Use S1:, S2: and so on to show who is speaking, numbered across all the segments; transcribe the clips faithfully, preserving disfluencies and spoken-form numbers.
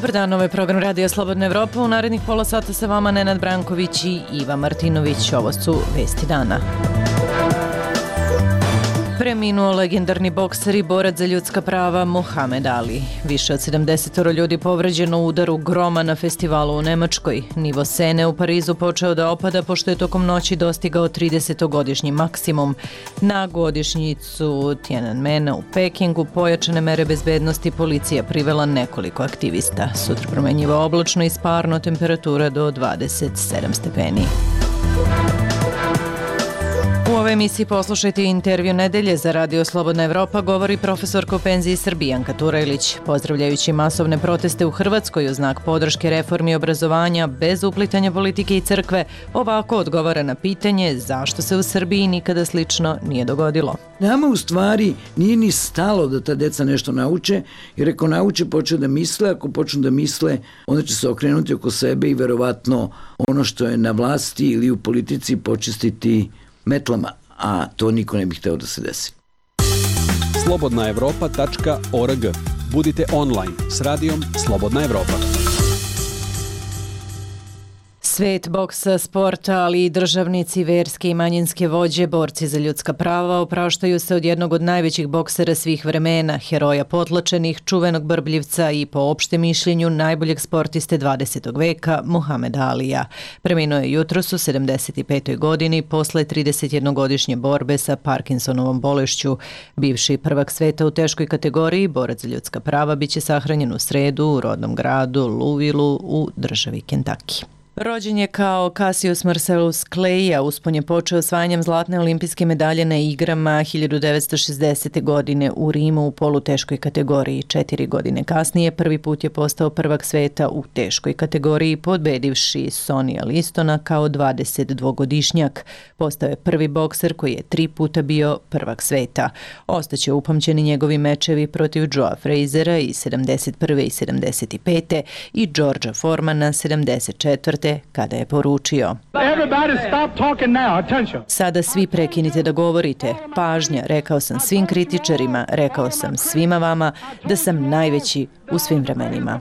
S1: Dobar dan, ovo je program Radio Slobodna Evropa. U narednih pola sata sa vama Nenad Branković i Iva Martinović. Ovo su vesti dana. Preminuo legendarni bokser i borac za ljudska prava Muhamed Ali. Više od sedamdeset ljudi povređeno u udaru groma na festivalu u Nemačkoj. Nivo Sene u Parizu počeo da opada pošto je tokom noći dostigao tridesetogodišnji maksimum. Na godišnjicu Tiananmena u Pekingu pojačane mere bezbednosti policija privela nekoliko aktivista. Sutra promenjivo oblačno i sparno, temperatura do dvadeset sedam stepeni. U ovoj emisiji poslušajte intervju nedelje za Radio Slobodna Evropa, govori profesorka u penziji Srbijanka Turajlić. Pozdravljajući masovne proteste u Hrvatskoj u znak podrške reformi obrazovanja bez uplitanja politike i crkve, ovako odgovara na pitanje zašto se u Srbiji nikada slično nije dogodilo.
S2: Nama u stvari nije ni stalo da ta deca nešto nauče, jer ako nauče počne da misle, ako počnu da misle, onda će se okrenuti oko sebe i verovatno ono što je na vlasti ili u politici počistiti metlama, a to niko ne bi hteo da se desi.
S3: slobodna evropa tačka org. Budite online s radijom Slobodna Evropa.
S1: Svet boksa, sporta, ali i državnici, verske i manjinske vođe, borci za ljudska prava opraštaju se od jednog od najvećih boksera svih vremena, heroja potlačenih, čuvenog brbljivca i po opštem mišljenju najboljeg sportiste dvadesetog veka, Muhameda Alija. Preminuo je jutros u sedamdeset petoj godini posle tridesetjednogodišnje borbe sa Parkinsonovom bolešću. Bivši prvak sveta u teškoj kategoriji, borac za ljudska prava, biće sahranjen u sredu u rodnom gradu Louisvilleu u državi Kentucky. Rođen je kao Cassius Marcellus Clay, a uspon je počeo osvajanjem zlatne olimpijske medalje na igrama hiljadu devetsto šezdesete. godine u Rimu u poluteškoj kategoriji. Četiri godine kasnije prvi put je postao prvak sveta u teškoj kategoriji, pobedivši Sonija Listona kao dvadesetdvogodišnjak. Postao je prvi bokser koji je tri puta bio prvak sveta. Ostaće upamćeni njegovi mečevi protiv Joea Frazera i sedamdeset prve i sedamdeset pete i Georgea Formana sedamdeset četvrte kada je poručio: Sada svi prekinite da govorite. Pažnja, rekao sam svim kritičarima, rekao sam svima vama da sam najveći u svim vremenima.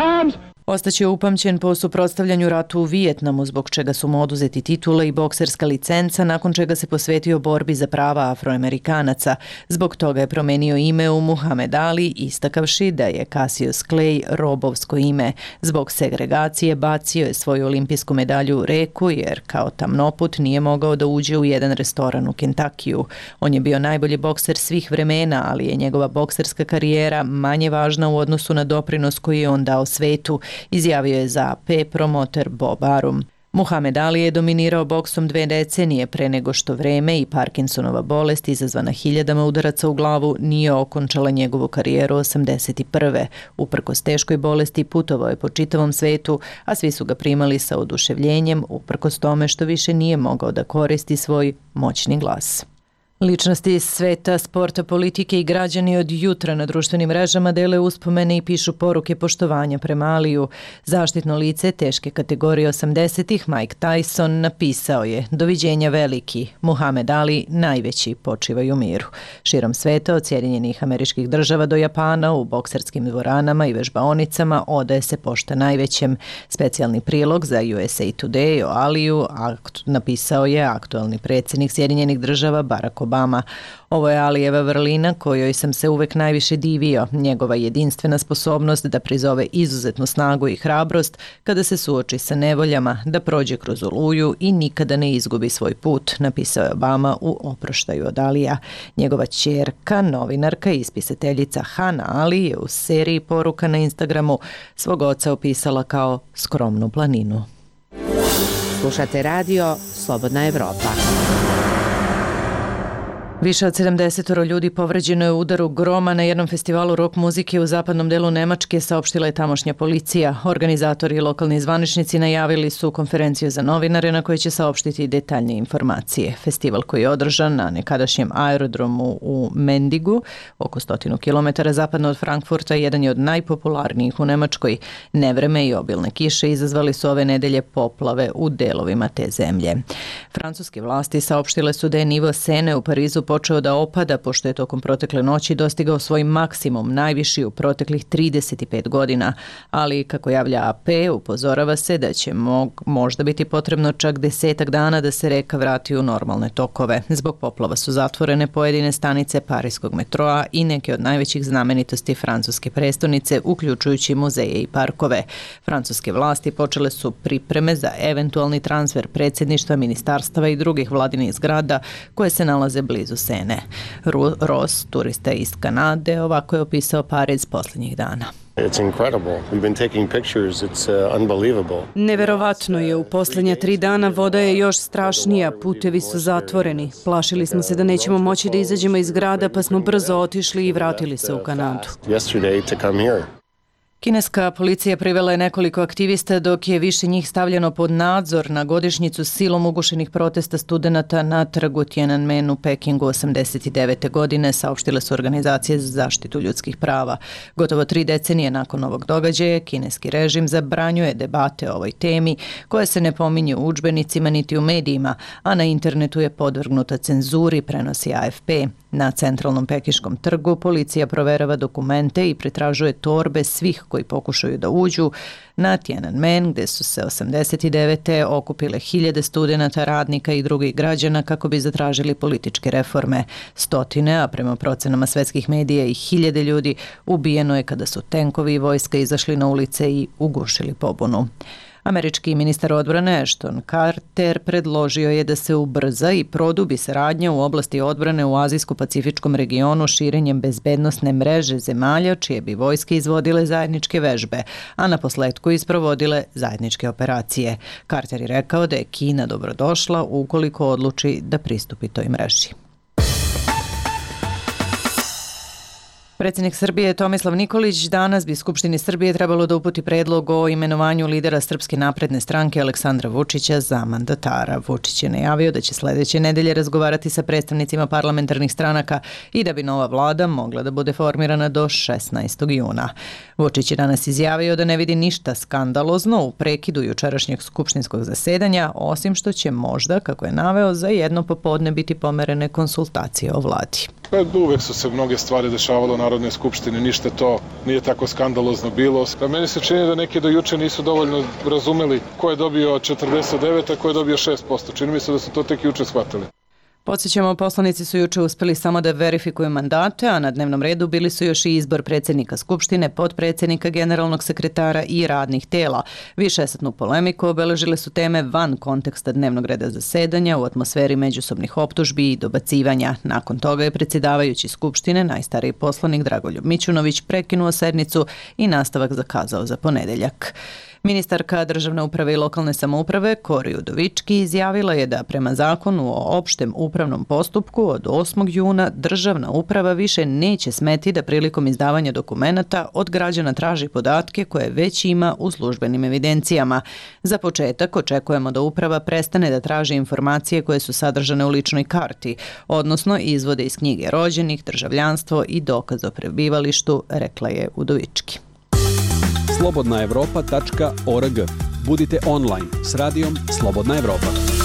S1: Ostaće upamćen po suprotstavljanju ratu u Vijetnamu, zbog čega su mu oduzeti titule i bokserska licenca, nakon čega se posvetio borbi za prava Afroamerikanaca. Zbog toga je promenio ime u Muhamed Ali, istakavši da je Cassius Clay robovsko ime. Zbog segregacije bacio je svoju olimpijsku medalju u reku, jer kao tamnoput nije mogao da uđe u jedan restoran u Kentakiju. On je bio najbolji bokser svih vremena, ali je njegova bokserska karijera manje važna u odnosu na doprinos koji je on dao svetu, izjavio je za A P promoter Bob Arum. Muhamed Ali je dominirao boksom dve decenije pre nego što vreme i Parkinsonova bolest izazvana hiljadama udaraca u glavu nije okončala njegovu karijeru osamdeset prve. Uprkos teškoj bolesti putovao je po čitavom svetu, a svi su ga primali sa oduševljenjem uprkos tome što više nije mogao da koristi svoj moćni glas. Ličnosti iz sveta, sporta, politike i građani od jutra na društvenim mrežama dele uspomene i pišu poruke poštovanja prema Aliju. Zaštitno lice teške kategorije osamdesetih Mike Tyson napisao je: Doviđenja veliki, Muhamed Ali najveći, počivaj u miru. Širom sveta, od Sjedinjenih Američkih Država do Japana, u bokserskim dvoranama i vežbaonicama odaje se pošta najvećem. Specijalni prilog za U S A Today o Aliju napisao je aktualni predsjednik Sjedinjenih Država Barack Obama. Obama. Ovo je Alijeva vrlina kojoj sam se uvek najviše divio, njegova jedinstvena sposobnost da prizove izuzetnu snagu i hrabrost kada se suoči sa nevoljama, da prođe kroz oluju i nikada ne izgubi svoj put, napisao je Obama u oproštaju od Alija. Njegova ćerka, novinarka i spisateljica Hana Ali je u seriji poruka na Instagramu svog oca opisala kao skromnu planinu.
S4: Slušate radio Slobodna Evropa.
S1: Više od sedamdeset ljudi povređeno je u udaru groma na jednom festivalu rock muzike u zapadnom delu Nemačke, saopštila je tamošnja policija. Organizatori i lokalni zvaničnici najavili su konferenciju za novinare na kojoj će saopštiti detaljnije informacije. Festival koji je održan na nekadašnjem aerodromu u Mendigu, oko stotinu kilometara zapadno od Frankfurta, jedan je od najpopularnijih u Nemačkoj. Nevreme i obilne kiše izazvali su ove nedelje poplave u delovima te zemlje. Francuske vlasti saopštile su da je nivo Sene u Parizu počeo da opada pošto je tokom protekle noći dostigao svoj maksimum, najviši u proteklih trideset pet godina, ali kako javlja A P, upozorava se da će mog, možda biti potrebno čak desetak dana da se reka vrati u normalne tokove. Zbog poplava su zatvorene pojedine stanice parijskog metroa i neke od najvećih znamenitosti francuske prestonice, uključujući muzeje i parkove. Francuske vlasti počele su pripreme za eventualni transfer predsjedništva, ministarstava i drugih vladinih zgrada koje se nalaze blizu Sene. Ru- Ross, turista iz Kanade, ovako je opisao Pariz posljednjih dana.
S5: It's incredible. We've been taking pictures. It's uh, unbelievable.
S6: Neverovatno je. U posljednja tri dana voda je još strašnija. Putevi su zatvoreni. Plašili smo se da nećemo moći da izađemo iz grada, pa smo brzo otišli i vratili se u Kanadu.
S5: Yesterday to come here.
S1: Kineska policija privela je nekoliko aktivista dok je više njih stavljeno pod nadzor na godišnjicu silom ugušenih protesta studenata na trgu Tiananmen u Pekingu osamdeset devete. godine, saopštile su organizacije za zaštitu ljudskih prava. Gotovo tri decenije nakon ovog događaja, kineski režim zabranjuje debate o ovoj temi, koje se ne pominje u udžbenicima niti u medijima, a na internetu je podvrgnuta cenzuri, prenosi A F P. Na centralnom pekiškom trgu policija proverava dokumente i pretražuje torbe svih koji pokušaju da uđu na Tiananmen, gde su se osamdeset devete. okupile hiljade studenata, radnika i drugih građana kako bi zatražili političke reforme. Stotine, a prema procenama svetskih medija i hiljade ljudi ubijeno je kada su tenkovi i vojska izašli na ulice i ugušili pobunu. Američki ministar odbrane Ashton Carter predložio je da se ubrza i produbi saradnja u oblasti odbrane u Azijsko-Pacifičkom regionu širenjem bezbednosne mreže zemalja čije bi vojske izvodile zajedničke vežbe, a na posledku isprovodile zajedničke operacije. Carter je rekao da je Kina dobrodošla ukoliko odluči da pristupi toj mreži. Predsjednik Srbije Tomislav Nikolić danas bi Skupštini Srbije trebalo da uputi predlog o imenovanju lidera Srpske napredne stranke Aleksandra Vučića za mandatara. Vučić je najavio da će sljedeće nedelje razgovarati sa predstavnicima parlamentarnih stranaka i da bi nova vlada mogla da bude formirana do šesnaestog juna. Vučić je danas izjavio da ne vidi ništa skandalozno u prekidu jučerašnjeg skupštinskog zasedanja, osim što će možda, kako je naveo, za jedno popodne biti pomerene konsultacije o vladi.
S7: Uvek su se mnoge stvari dešavalo u Narodnoj skupštini, ništa to nije tako skandalozno bilo. A meni se čini da neki do juče nisu dovoljno razumeli ko je dobio četrdeset devet, a ko je dobio šest posto. Čini mi se da su to tek juče shvatili.
S1: Podsjećamo, poslanici su juče uspeli samo da verifikuju mandate, a na dnevnom redu bili su još i izbor predsjednika Skupštine, potpredsjednika, generalnog sekretara i radnih tela. Višesatnu polemiku obeležile su teme van konteksta dnevnog reda zasedanja u atmosferi međusobnih optužbi i dobacivanja. Nakon toga je predsjedavajući Skupštine, najstariji poslanik Dragoljub Mićunović, prekinuo sednicu i nastavak zakazao za ponedeljak. Ministarka državne uprave i lokalne samouprave Kori Udovički izjavila je da prema zakonu o opštem upravnom postupku od osmog juna državna uprava više neće smeti da prilikom izdavanja dokumenata od građana traži podatke koje već ima u službenim evidencijama. Za početak očekujemo da uprava prestane da traži informacije koje su sadržane u ličnoj karti, odnosno izvode iz knjige rođenih, državljanstvo i dokaz o prebivalištu, rekla je Udovički.
S3: slobodna evropa tačka org. Budite online s radijom Slobodna Evropa.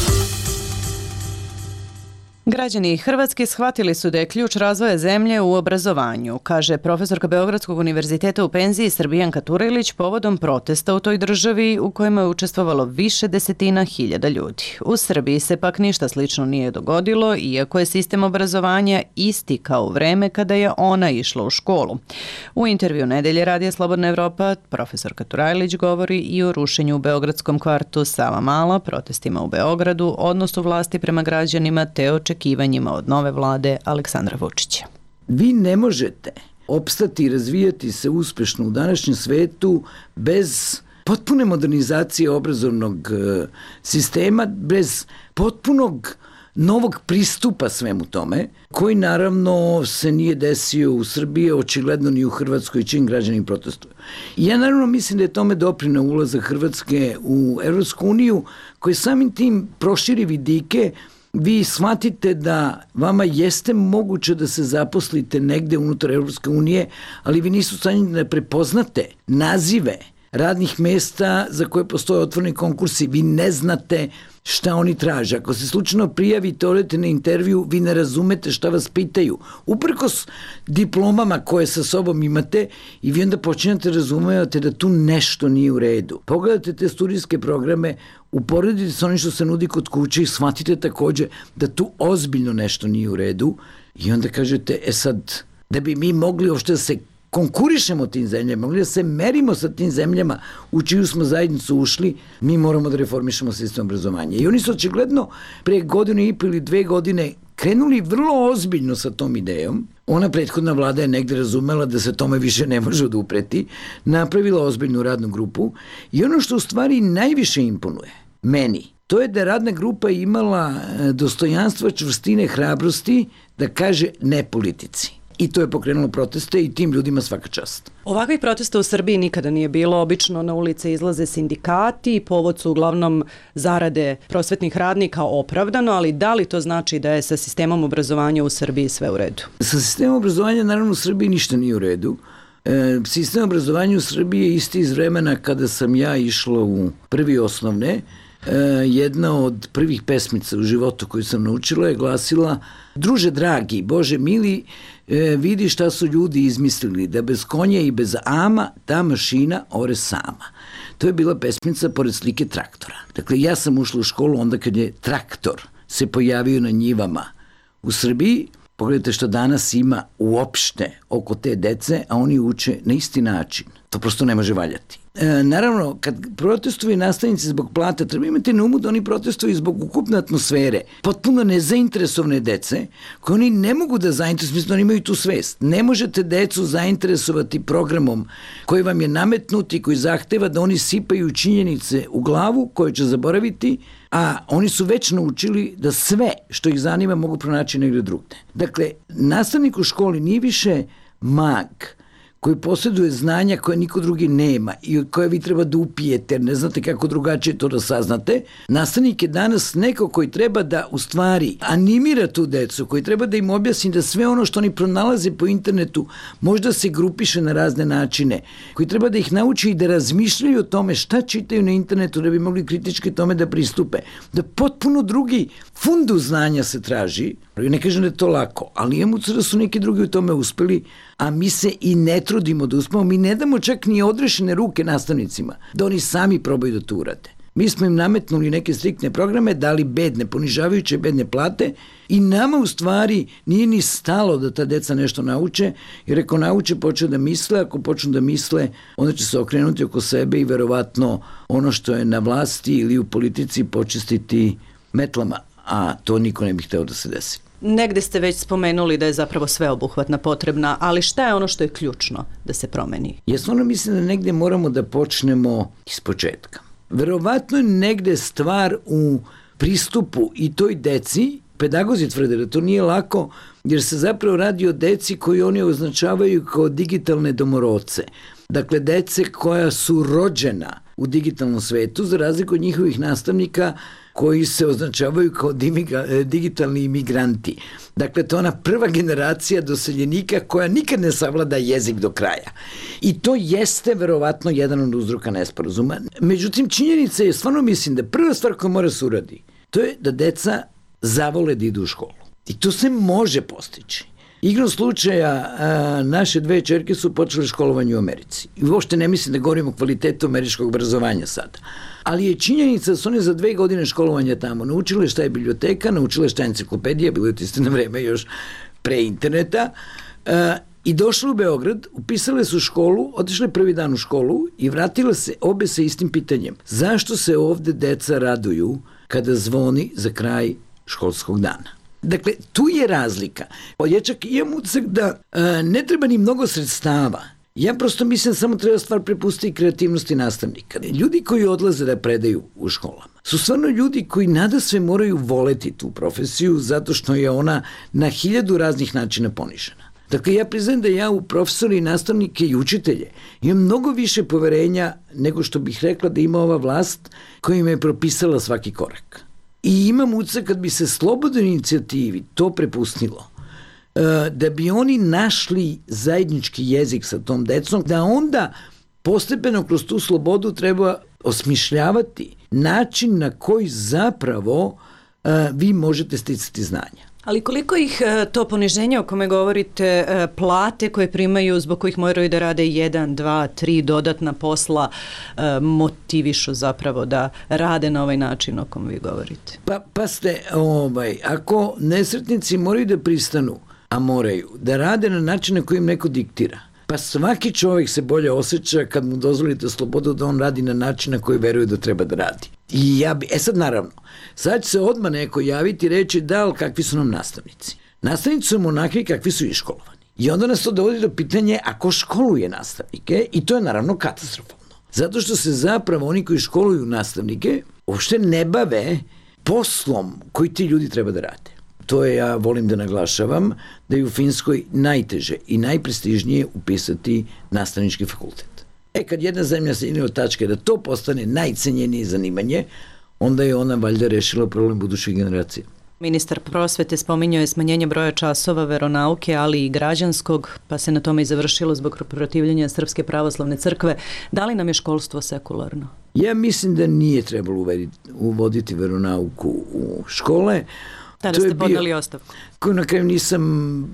S1: Građani Hrvatske shvatili su da je ključ razvoja zemlje u obrazovanju, kaže profesorka Beogradskog univerziteta u penziji Srbijanka Turilić povodom protesta u toj državi u kojima je učestvovalo više desetina hiljada ljudi. U Srbiji se pak ništa slično nije dogodilo, iako je sistem obrazovanja isti kao u vreme kada je ona išla u školu. U intervju Nedelje radija Slobodna Evropa profesorka Turilić govori i o rušenju u beogradskom kvartu Savamala, protestima u Beogradu, odnosu vlasti prema građanima te očekivanjima od nove vlade Aleksandra Vučića.
S2: Vi ne možete opstati i razvijati se uspešno u današnjem svetu bez potpune modernizacije obrazovnog sistema, bez potpunog novog pristupa svemu tome, koji naravno se nije desio u Srbiji, očigledno ni u Hrvatskoj, čim građani protestuju. I ja naravno mislim da je tome doprineo ulazak Hrvatske u Evropsku uniju, koji samim tim proširi vidike. Vi shvatite da vama jeste moguće da se zaposlite negde unutar Evropske unije, ali vi nisu stanjeni da prepoznate nazive radnih mesta za koje postoje otvoreni konkursi. Vi ne znate šta oni traže. Ako se slučajno prijavite, odete na intervju, vi ne razumete šta vas pitaju. Uprkos diplomama koje sa sobom imate i vi onda počinjate razumevate da tu nešto nije u redu. Pogledajte te studijske programe, uporedite sa onim što se nudi kod kuće i shvatite takođe da tu ozbiljno nešto nije u redu i onda kažete, e sad, da bi mi mogli uopšte da se konkurišemo tim zemljama, mogli da se merimo sa tim zemljama u čiju smo zajednicu ušli, mi moramo da reformišemo sistem obrazovanja. I oni su očigledno pre godinu i po ili dve godine krenuli vrlo ozbiljno sa tom idejom. Ona prethodna vlada je negde razumela da se tome više ne može odupreti, napravila ozbiljnu radnu grupu i ono što u stvari najviše imponuje meni, to je da radna grupa imala dostojanstva, čvrstine, hrabrosti da kaže ne politici. I to je pokrenulo proteste i tim ljudima svaka čast.
S6: Ovakvih protesta u Srbiji nikada nije bilo. Obično na ulice izlaze sindikati, povod su uglavnom zarade prosvetnih radnika opravdano, ali da li to znači da je sa sistemom obrazovanja u Srbiji sve u redu? Sa
S2: sistemom obrazovanja naravno u Srbiji ništa nije u redu. E, sistem obrazovanja u Srbiji je isti iz vremena kada sam ja išla u prvi osnovne. E, jedna od prvih pesmica u životu koju sam naučila je glasila: druže dragi, Bože mili, e, vidi šta su ljudi izmislili, da bez konja i bez ama ta mašina ore sama. To je bila pesmica pored slike traktora. Dakle, ja sam ušla u školu onda kad je traktor se pojavio na njivama u Srbiji. Pogledajte što danas ima uopšte oko te dece, a oni uče na isti način. To prosto ne može valjati. E, naravno, kad protestuju nastavnici zbog plata, treba imati na umu da oni protestuju zbog ukupne atmosfere, potpuno nezainteresovane dece, koje oni ne mogu da zainteresuju, mislim da oni imaju tu svest. Ne možete decu zainteresovati programom koji vam je nametnut i koji zahteva da oni sipaju činjenice u glavu koje će zaboraviti, a oni su već naučili da sve što ih zanima mogu pronaći negde drugde. Dakle, nastavnik u školi nije više mag koji posjeduje znanja koje niko drugi nema i koje vi treba da upijete, ne znate kako drugačije to da saznate. Nastavnik je danas neko koji treba da u stvari animira tu decu, koji treba da im objasni da sve ono što oni pronalaze po internetu možda se grupiše na razne načine, koji treba da ih nauči i da razmišljaju o tome šta čitaju na internetu da bi mogli kritički tome da pristupe. Da potpuno drugi fundu znanja se traži. Ne kažem da je to lako, ali imamo da su neki drugi u tome uspeli, a mi se i ne trudimo da uspemo, mi ne damo čak ni odrešene ruke nastavnicima, da oni sami probaju da to urade. Mi smo im nametnuli neke striktne programe, dali bedne, ponižavajuće bedne plate i nama u stvari nije ni stalo da ta deca nešto nauče, jer ako nauče počne da misle, ako počnu da misle, onda će se okrenuti oko sebe i verovatno ono što je na vlasti ili u politici počistiti metlama, a to niko ne bi hteo da se desi.
S6: Negde ste već spomenuli da je zapravo sveobuhvatna potrebna, ali šta je ono što je ključno da se promeni?
S2: Ja stvarno mislim da negde moramo da počnemo iz početka. Verovatno je negde stvar u pristupu i toj deci. Pedagozi tvrde da to nije lako, jer se zapravo radi o deci koji oni označavaju kao digitalne domorodce. Dakle, dece koja su rođena u digitalnom svetu, za razliku od njihovih nastavnika koji se označavaju kao digitalni imigranti. Dakle, to je ona prva generacija doseljenika koja nikad ne savlada jezik do kraja. I to jeste verovatno jedan od uzroka nesporazuma. Međutim, činjenica je, stvarno mislim da prva stvar koja mora se uradi, to je da deca zavole da idu u školu. I to se može postići. Igrom slučaja, a, naše dve čerke su počele školovanje u Americi. I uopšte ne mislim da govorimo o kvalitetu američkog obrazovanja sada. Ali je činjenica da su one za dve godine školovanja tamo naučile šta je biblioteka, naučile šta je enciklopedija, bilo je to istina vreme još pre interneta, a, i došle u Beograd, upisale su školu, otišle prvi dan u školu i vratile se obe sa istim pitanjem. Zašto se ovde deca raduju kada zvoni za kraj školskog dana? Dakle, tu je razlika. Ja čak imam utisak da a, ne treba ni mnogo sredstava. Ja prosto mislim da samo treba stvar prepustiti kreativnosti nastavnika. Ljudi koji odlaze da predaju u školama su stvarno ljudi koji nada sve moraju voleti tu profesiju zato što je ona na hiljadu raznih načina ponižena. Dakle, ja priznajem da ja u profesori, nastavnike i učitelje imam mnogo više poverenja nego što bih rekla da ima ova vlast koja im je propisala svaki korak. I imam utisak kad bi se slobodnoj inicijativi to prepustilo, da bi oni našli zajednički jezik sa tom decom, da onda postepeno kroz tu slobodu treba osmišljavati način na koji zapravo uh, vi možete sticati znanja.
S6: Ali koliko ih to poniženje o kome govorite, plate koje primaju zbog kojih moraju da rade jedan, dva, tri dodatna posla motivišu zapravo da rade na ovaj način o kom vi govorite?
S2: Pa, pa ste, ovaj, ako nesretnici moraju da pristanu, a moraju, da rade na način na koji im neko diktira, pa svaki čovjek se bolje osjeća kad mu dozvolite slobodu da on radi na način na koji veruje da treba da radi. I ja bi, e sad naravno, sad će se odmah neko javiti i reći da, ali kakvi su nam nastavnici? Nastavnici su onakvi kakvi su iškolovani. I onda nas to dovodi do pitanja a ko školuje nastavnike i to je naravno katastrofalno. Zato što se zapravo oni koji školuju nastavnike uopšte ne bave poslom koji ti ljudi treba da rade. To je, ja volim da naglašavam, da je u Finskoj najteže i najprestižnije upisati nastavnički fakultet. E, kad jedna zemlja se ide od tačke da to postane najcenjenije zanimanje, onda je ona valjda rešila problem budućih generacija.
S6: Ministar prosvete spominjao je smanjenje broja časova veronauke, ali i građanskog, pa se na tome i završilo zbog protivljenja Srpske pravoslavne crkve. Da li nam je školstvo sekularno?
S2: Ja mislim da nije trebalo uvediti, uvoditi veronauku u škole.
S6: Tada ste podneli ostavku.
S2: Koju na kraju nisam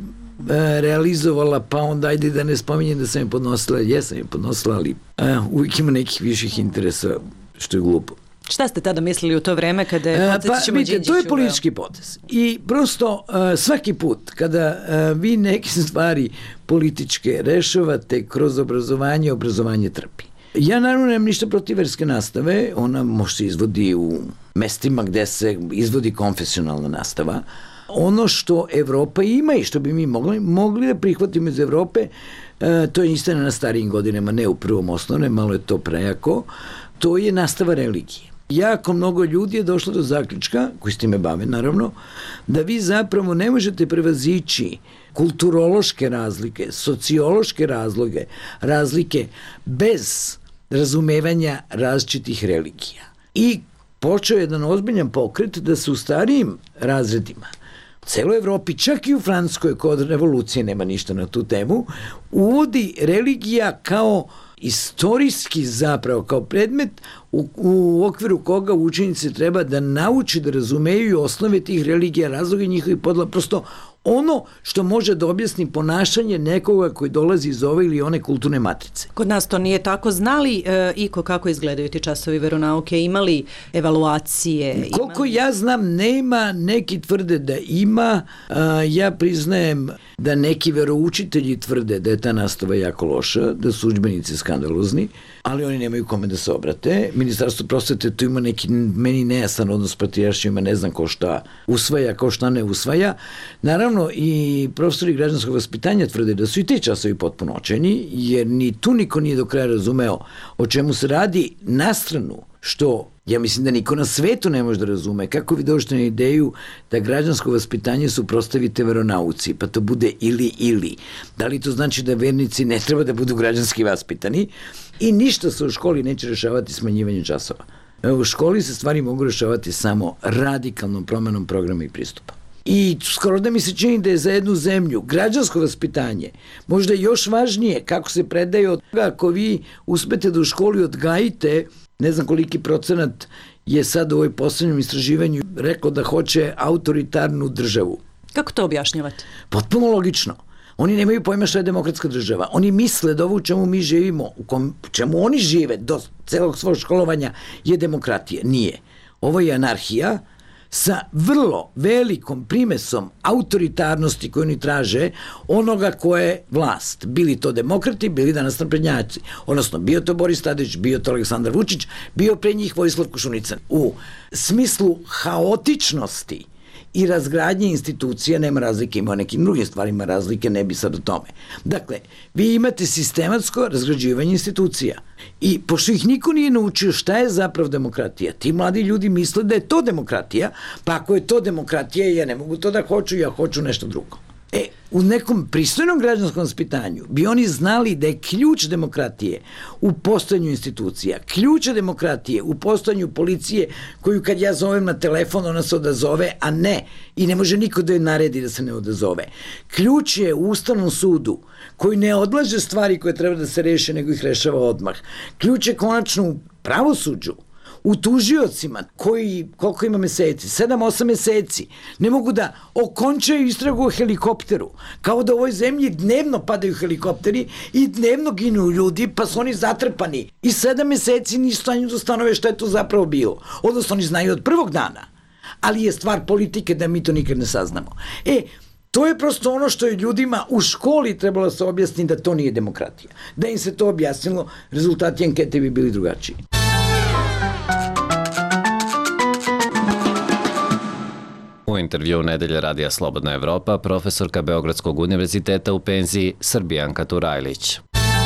S2: e, realizovala, pa onda ajde da ne spominjem da sam je podnosila, jesam je podnosila, ali e, uvijek ima nekih viših interesa, što je glupo.
S6: Šta ste tada mislili u to vreme kada je
S2: e, pa, vidite, to je politički potez. I prosto e, svaki put kada e, vi neke stvari političke rešavate kroz obrazovanje, obrazovanje trpi. Ja naravno nemam ništa protiv verske nastave, ona može se izvodi u mestima gde se izvodi konfesionalna nastava. Ono što Evropa ima i što bi mi mogli, mogli da prihvatimo iz Evrope, e, to je istina na starijim godinama, ne u prvom osnovne, malo je to prejako, to je nastava religije. Jako mnogo ljudi je došlo do zaključka, koji s time bave naravno, da vi zapravo ne možete prevazići kulturološke razlike, sociološke razloge, razlike bez razumevanja različitih religija. I počeo je jedan ozbiljan pokret da se u starijim razredima, u celoj Evropi, čak i u Francuskoj, kod revolucije nema ništa na tu temu, uvodi religija kao istorijski zapravo, kao predmet u, u okviru koga učenici treba da nauči da razumeju osnove tih religija, razloge njihovih podela, prosto ono što može da objasni ponašanje nekoga koji dolazi iz ove ili one kulturne matrice.
S6: Kod nas to nije tako. Znali e, iko kako izgledaju ti časovi veronauke? Imali evaluacije?
S2: Koliko
S6: imali...
S2: ja znam, nema, neki tvrde da ima, a, ja priznajem da neki veroučitelji tvrde da je ta nastava jako loša, da su udžbenici skandalozni, ali oni nemaju kome da se obrate. Ministarstvo prosvete tu ima neki meni nejasan odnos proti jašnjima, ne znam ko šta usvaja, ko šta ne usvaja. Naravno, i profesori građanskog vaspitanja tvrde da su i ti časovi potpuno očajni, jer ni tu niko nije do kraja razumeo o čemu se radi, na stranu što ja mislim da niko na svetu ne može da razume kako vi dođete na ideju da građansko vaspitanje suprotstavite veronauci, pa to bude ili ili. Da li to znači da vernici ne treba da budu građanski vaspitani? I ništa se u školi neće rešavati smanjivanjem časova. U školi se stvari mogu rešavati samo radikalnom promenom programa i pristupa. I skoro da mi se čini da je za jednu zemlju građansko vaspitanje možda još važnije kako se predaje od toga ako vi uspete da u školi odgajite, ne znam koliki procenat je sad u ovoj poslednjem istraživanju rekao da hoće autoritarnu državu.
S6: Kako to objašnjavate?
S2: Potpuno logično. Oni nemaju pojma šta je demokratska država. Oni misle da ovo u čemu mi živimo, u kom, čemu oni žive do celog svog školovanja je demokratija. Nije. Ovo je anarhija sa vrlo velikom primesom autoritarnosti koju oni traže onoga ko je vlast. Bili to demokrati, bili danas naprednjaci. Odnosno, bio to Boris Tadić, bio to Aleksandar Vučić, bio pre njih Vojislav Koštunica. U smislu haotičnosti i razgradnje institucija nema razlike, ima nekim drugim stvarima razlike, ne bi sad o tome. Dakle, vi imate sistematsko razgrađivanje institucija i pošto ih niko nije naučio šta je zapravo demokratija, ti mladi ljudi misle da je to demokratija, pa ako je to demokratija, ja ne mogu to da hoću, ja hoću nešto drugo. E, u nekom pristojnom građanskom vaspitanju bi oni znali da je ključ demokratije u postojanju institucija, ključ demokratije u postojanju policije koju kad ja zovem na telefon ona se odazove, a ne, i ne može niko da je naredi da se ne odazove. Ključ je u Ustavnom sudu koji ne odlaže stvari koje treba da se reše, nego ih rešava odmah. Ključ je konačno u pravosuđu, u tužiocima koji, koliko ima meseci, sedam, osam meseci, ne mogu da okončaju istragu o helikopteru, kao da u ovoj zemlji dnevno padaju helikopteri i dnevno ginu ljudi, pa su oni zatrpani i sedam meseci nisu stanju da ustanove šta je to zapravo bilo. Odnosno oni znaju od prvog dana, ali je stvar politike da mi to nikad ne saznamo. E, to je prosto ono što je ljudima u školi trebalo da se objasni da to nije demokratija. Da im se to objasnilo, rezultati ankete bi bili drugačiji.
S8: U intervju Nedelje radija Slobodna Evropa, profesorka Beogradskog univerziteta u penziji Srbijanka Turajlić.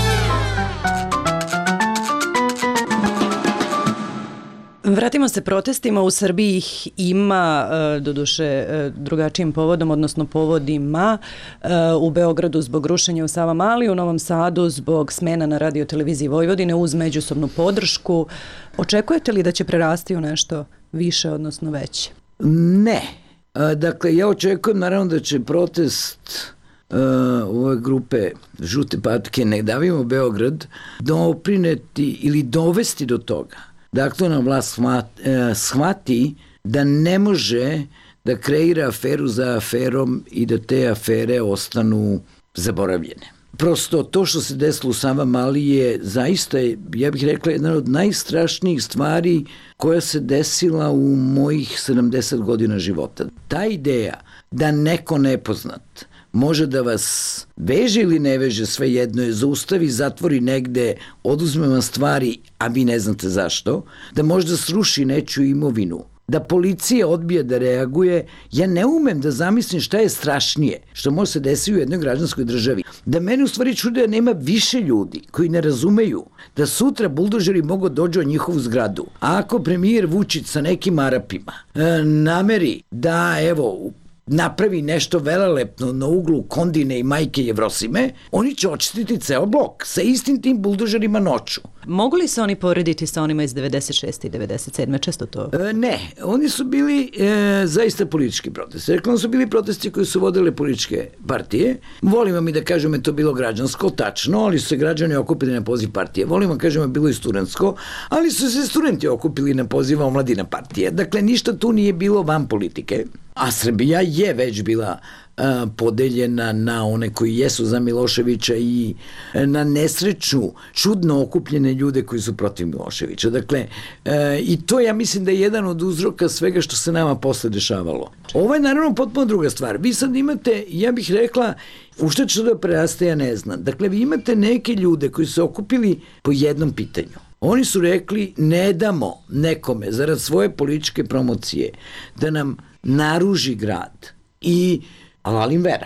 S6: Vratimo se protestima. U Srbiji ih ima, doduše drugačijim povodom, odnosno povodima, u Beogradu zbog rušenja u Savamali, u Novom Sadu zbog smena na radioteleviziji Vojvodine uz međusobnu podršku. Očekujete li da će prerasti u nešto više, odnosno veće?
S2: Ne. Dakle, ja očekujem naravno da će protest uh, ove grupe Žute patke Ne davimo Beograd doprineti ili dovesti do toga da aktualna vlast shvati da ne može da kreira aferu za aferom i da te afere ostanu zaboravljene. Prosto to što se desilo u Savamali je zaista, ja bih rekla, jedna od najstrašnijih stvari koja se desila u mojih sedamdeset godina života. Ta ideja da neko nepoznat može da vas veže ili ne veže, sve jedno je, zaustavi, zatvori negde, oduzme vam stvari, a vi ne znate zašto, da možda sruši nečiju imovinu, da policija odbija da reaguje, ja ne umem da zamislim šta je strašnije, što može se desiti u jednoj građanskoj državi. Da mene u stvari čude da nema više ljudi koji ne razumeju da sutra buldožeri mogu dođu u njihovu zgradu. A ako premijer Vučić sa nekim Arapima e, nameri da, evo, napravi nešto velelepno na uglu Kondine i Majke Jevrosime, oni će očistiti ceo blok sa istim tim buldožerima noću.
S6: Mogu li se oni porediti sa onima iz devedeset šeste i devedeset sedme Često to?
S2: E, ne, oni su bili e, zaista politički protesti. Reklam su bili protesti koji su vodile političke partije. Volimo mi da kažemo je to bilo građansko, tačno, ali su se građani okupili na poziv partije. Volimo kažemo je bilo i studentsko, ali su se studenti okupili na poziv omladina partije. Dakle, ništa tu nije bilo van politike. A Srbija je već bila a, podeljena na one koji jesu za Miloševića i na nesreću čudno okupljene ljude koji su protiv Miloševića. Dakle, a, i to ja mislim da je jedan od uzroka svega što se nama posle dešavalo. Ovo je naravno potpuno druga stvar. Vi sad imate, ja bih rekla, u što će da preraste, ja ne znam. Dakle, vi imate neke ljude koji su okupili po jednom pitanju. Oni su rekli, ne damo nekome zarad svoje političke promocije da nam naruži grad i alalim vera.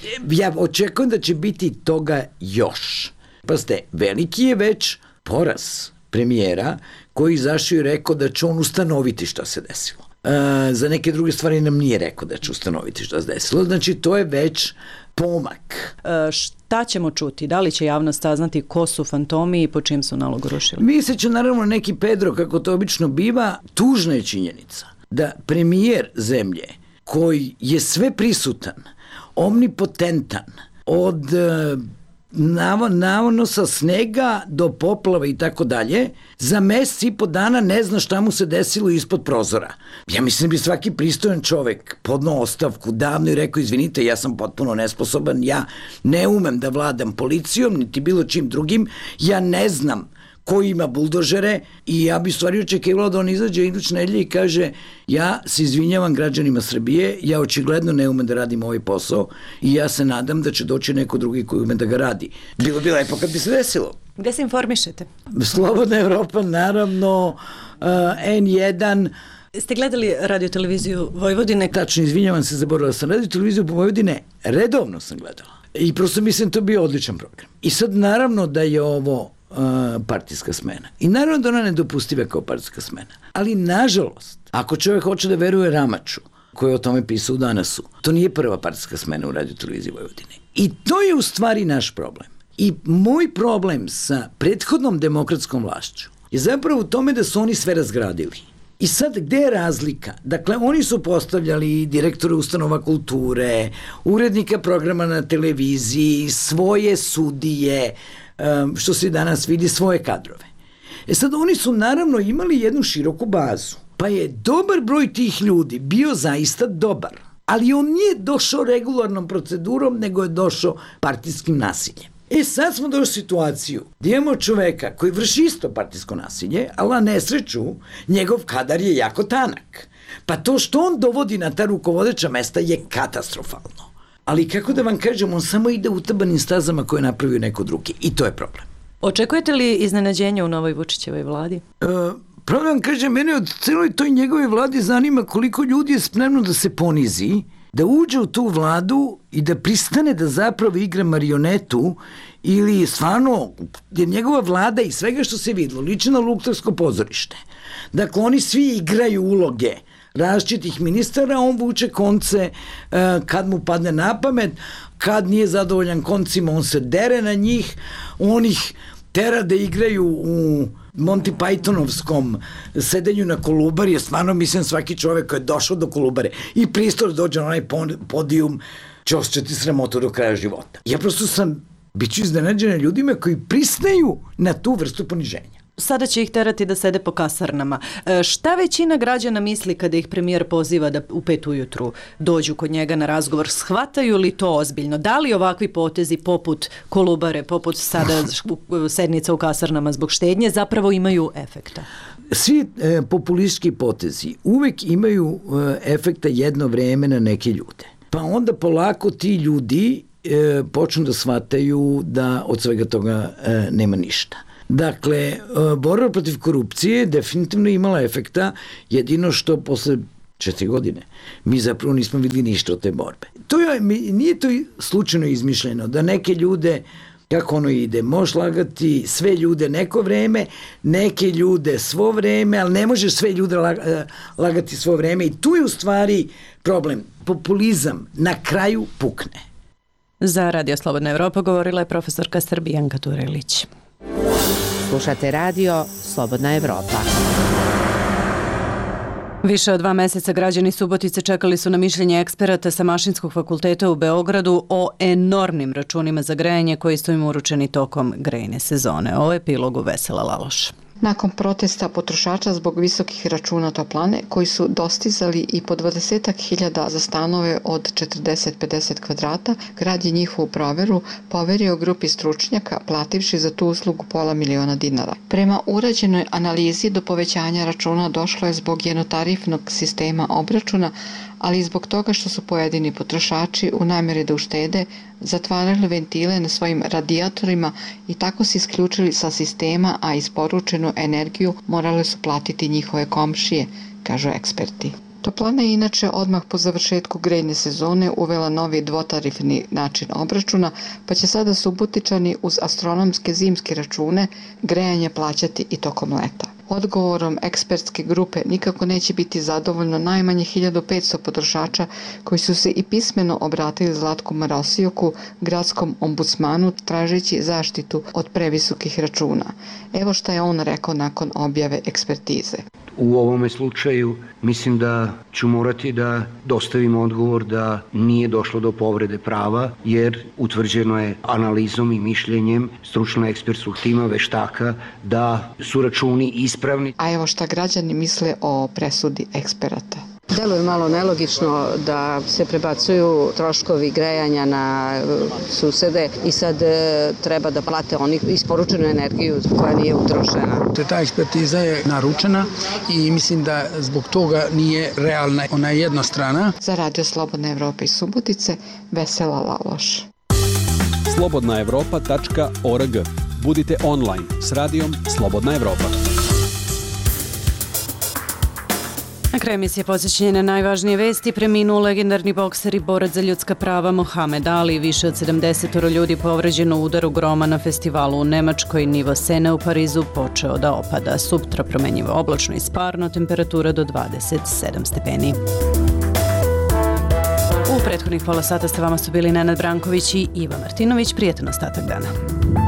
S2: Ja očekujem da će biti toga još. Pa ste, veliki je već poraz premijera koji izašao i rekao da će on ustanoviti šta se desilo. E, za neke druge stvari nam nije rekao da će ustanoviti šta se desilo. Znači, to je već pomak.
S6: E, šta ćemo čuti? Da li će javnost saznati ko su fantomi i po čim su nalogu rušili?
S2: Mislit će naravno neki Pedro, kako to obično biva. Tužna je činjenica da premijer zemlje koji je sve prisutan, omnipotentan, od navonosa snega do poplava i tako dalje, za mesec i po dana ne zna šta mu se desilo ispod prozora. Ja mislim da bi svaki pristojan čovek podnao ostavku davno i rekao, izvinite, ja sam potpuno nesposoban, ja ne umem da vladam policijom, niti bilo čim drugim, ja ne znam ko ima buldožere i ja bi stvari očekivala da on izađe iduće nedelje i kaže, ja se izvinjavam građanima Srbije, ja očigledno ne umem da radim ovaj posao i ja se nadam da će doći neko drugi koji ume da ga radi. Bilo bi lepo kad bi se desilo.
S6: Gde se informišete?
S2: Slobodna Evropa, naravno, uh, en jedan.
S6: Ste gledali radioteleviziju Vojvodine?
S2: Tačno, izvinjavam se, zaboravila sam. Radioteleviziju Vojvodine redovno sam gledala. I prosto mislim to bio odličan program. I sad naravno da je ovo Uh, partijska smena. I naravno da ona nedopustiva kao partijska smena. Ali nažalost, ako čovjek hoće da veruje Ramaču, koji je o tome pisao u Danasu. To nije prva partijska smena u Radio televiziji Vojvodine. I to je u stvari naš problem. I moj problem sa prethodnom demokratskom vlašću je zapravo u tome da su oni sve razgradili. I sad, gde je razlika? Dakle, oni su postavljali direktore ustanova kulture, urednika programa na televiziji, svoje sudije, što se danas vidi, svoje kadrove. E sad, oni su naravno imali jednu široku bazu, pa je dobar broj tih ljudi bio zaista dobar, ali on nije došao regularnom procedurom, nego je došao partijskim nasiljem. E sad smo došli u situaciju da imamo čoveka koji vrši isto partijsko nasilje, ali na nesreću njegov kadar je jako tanak. Pa to što on dovodi na ta rukovodeća mesta je katastrofalno. Ali kako da vam kažem, on samo ide utabanim stazama koje napravio neko drugi i to je problem.
S1: Očekujete li iznenađenje u novoj Vučićevoj vladi?
S2: E, pravo da vam kažem, mene od celoj toj njegove vladi zanima koliko ljudi je spremno da se ponizi, da uđe u tu vladu i da pristane da zapravo igra marionetu ili stvarno, jer njegova vlada i svega što se videlo, liči na Luktarsko pozorište. Dakle, oni svi igraju uloge različitih ministara, on vuče konce uh, kad mu padne na pamet, kad nije zadovoljan koncima, on se dere na njih, on ih tera da igraju u Monty Pythonovskom sedenju na Kolubari, je stvarno, mislim, svaki čovek koji je došao do Kolubare i pristor dođe na onaj podijum, će osjećati sramotu do kraja života. Ja prosto sam, bit ću iznenađena ljudima koji pristaju na tu vrstu poniženja.
S1: Sada će ih terati da sede po kasarnama. E, šta većina građana misli kada ih premijer poziva da u pet ujutru dođu kod njega na razgovor? Shvataju li to ozbiljno? Da li ovakvi potezi poput Kolubare, poput sada sednica u kasarnama zbog štednje zapravo imaju efekta?
S2: Svi e, populistički potezi uvek imaju e, efekta jedno vreme na neke ljude. Pa onda polako ti ljudi e, počnu da shvataju da od svega toga e, nema ništa. Dakle, borba protiv korupcije definitivno imala efekta, jedino što posle četiri godine mi zapravo nismo videli ništa od te borbe. To je, nije to slučajno izmišljeno, da neke ljude, kako ono ide, možeš lagati sve ljude neko vreme, neke ljude svo vreme, ali ne možeš sve ljude lagati svo vreme i tu je u stvari problem. Populizam na kraju pukne.
S1: Za Radio Slobodna Evropa govorila je profesorka Srbijanka Turelić.
S4: Slušate radio Slobodna Evropa.
S1: Više od dva meseca građani Subotice čekali su na mišljenje eksperata sa Mašinskog fakulteta u Beogradu o enormnim računima za grejanje koji su im uručeni tokom grejne sezone. Ovo je epilogu Vesela Laloš.
S9: Nakon protesta potrošača zbog visokih računa toplane, koji su dostizali i po dvadesetak hiljada za stanove od četrdeset do pedeset kvadrata, grad je njihovu proveru poverio grupi stručnjaka, plativši za tu uslugu pola miliona dinara. Prema urađenoj analizi do povećanja računa došlo je zbog jednotarifnog sistema obračuna, ali i zbog toga što su pojedini potrošači u namjeri da uštede zatvarali ventile na svojim radijatorima i tako se isključili sa sistema, a isporučenu energiju morali su platiti njihove komšije, kažu eksperti. Toplana je inače odmah po završetku grejne sezone uvela novi dvotarifni način obračuna, pa će sada Subotičani uz astronomske zimske račune grejanje plaćati i tokom leta. Odgovorom ekspertske grupe nikako neće biti zadovoljno najmanje hiljadu petsto potrošača koji su se i pismeno obratili Zlatku Marosijuku, gradskom ombudsmanu, tražeći zaštitu od previsokih računa. Evo šta je on rekao nakon objave ekspertize.
S10: U ovome slučaju mislim da ću morati da dostavim odgovor da nije došlo do povrede prava, jer utvrđeno je analizom i mišljenjem stručno-ekspertskog tima veštaka da su računi ispravni.
S9: A evo šta građani misle o presudi eksperata.
S11: Deluje malo nelogično da se prebacuju troškovi grejanja na susede i sad treba da plate oni isporučenu energiju koja nije utrošena.
S12: Ta ekspertiza je naručena i mislim da zbog toga nije realna. Ona je jednostrana.
S9: Za Radio Slobodna Evropa iz Subotice, Vesela Laloš.
S3: slobodna evropa tačka org. Budite online s radijom Slobodna Evropa.
S1: Na kraju emisije podsjećanje na najvažnije vesti. Preminuo legendarni bokser i borac za ljudska prava Mohamed Ali. Više od sedamdeset ljudi povređeno u udaru groma na festivalu u Nemačkoj. Nivo Sene u Parizu počeo da opada. Sutra promenjivo oblačno i sparno, temperatura do dvadeset sedam stepeni. U prethodnih pola sata ste vama su bili Nenad Branković i Iva Martinović. Prijetan ostatak dana.